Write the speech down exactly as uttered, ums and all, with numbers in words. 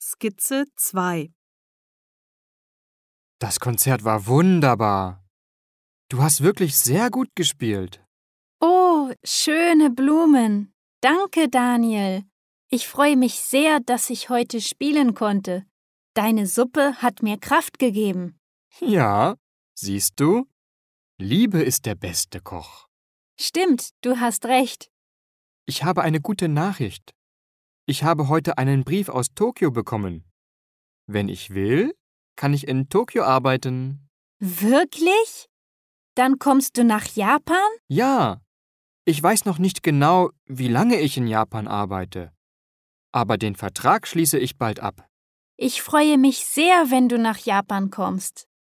Skizze zwei. Das Konzert war wunderbar. Du hast wirklich sehr gut gespielt. Oh, schöne Blumen. Danke, Daniel. Ich freue mich sehr, dass ich heute spielen konnte. Deine Suppe hat mir Kraft gegeben. Ja, siehst du? Liebe ist der beste Koch. Stimmt, du hast recht. Ich habe eine gute Nachricht. Ich habe heute einen Brief aus Tokio bekommen. Wenn ich will, kann ich in Tokio arbeiten. Wirklich? Dann kommst du nach Japan? Ja, ich weiß noch nicht genau, wie lange ich in Japan arbeite. Aber den Vertrag schließe ich bald ab. Ich freue mich sehr, wenn du nach Japan kommst.